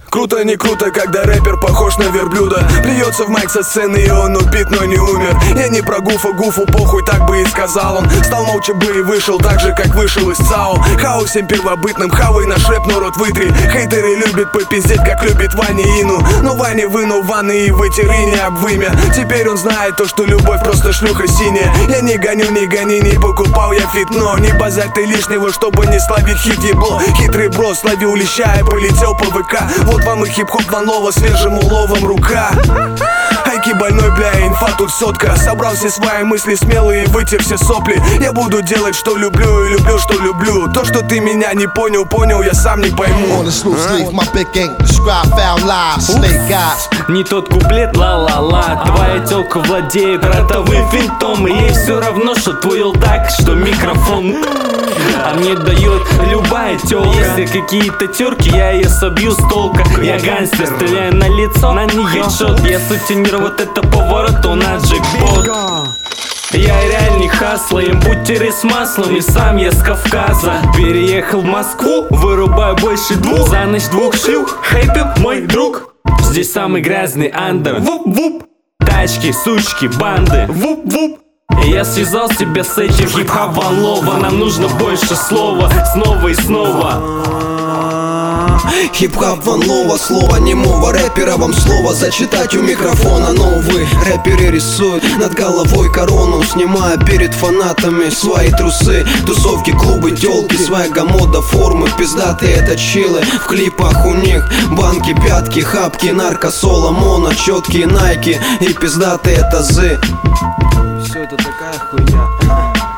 Круто, не круто, когда рэпер похож на верблюда. Плюется в майк со сцены, и он убит, но не умер. Я не про Гуфа, Гуфу похуй, так бы и сказал он. Стал молча бы и вышел, так же, как вышел из ЦАО. Хаос всем первобытным, хавай на шреп, но рот вытри. Хейтеры любят попиздеть, как любит Ваня Ину. Но Ваня вынул ванны и вытер и не об вымя. Теперь он знает то, что любовь просто шлюха синяя. Я не гоню, не гони, не покупал я фитно. Не базарь ты лишнего, чтобы не славить хит ебло. Хитрый брос, словил леща и полетел по ВК. Вот вам и хип-хоп Ван Лова, свежим уловом рука. Айки больной, бля, инфа тут сотка. Собрал все свои мысли смелые, вытер все сопли. Я буду делать, что люблю, и люблю, что люблю. То, что ты меня не понял, понял, я сам не пойму. Не тот куплет, ла-ла-ла. Твоя тёлка владеет ротовым винтом, и ей все равно, что твой так, что микрофон. А мне дает любая тёлка. Если какие-то терки, я ее собью с толка. Я гангстер, стреляю на лицо, на нее шот. Я сутенер, вот это поворот, у нас джекпот. Я реальный хасло, им бутеры с маслом, и сам я с Кавказа. Переехал в Москву, вырубаю больше двух. За ночь двух шлюх, хэппи мой друг. Здесь самый грязный андер. Вуп-вуп. Тачки, сучки, банды. Вуп-вуп. И я связал себя с этим хип-хоп Ван Лова. Нам нужно больше слова, снова и снова. Хип-хоп Ван Лова, слово немого рэпера. Вам слово зачитать у микрофона. Но увы, рэперы рисуют над головой корону, снимая перед фанатами свои трусы. Тусовки, клубы, тёлки, своя мода, формы. Пиздатые это чилы, в клипах у них банки, пятки, хапки, нарко, соло, моно, чёткие найки. И пиздатые тазы. Все это такая хуйня.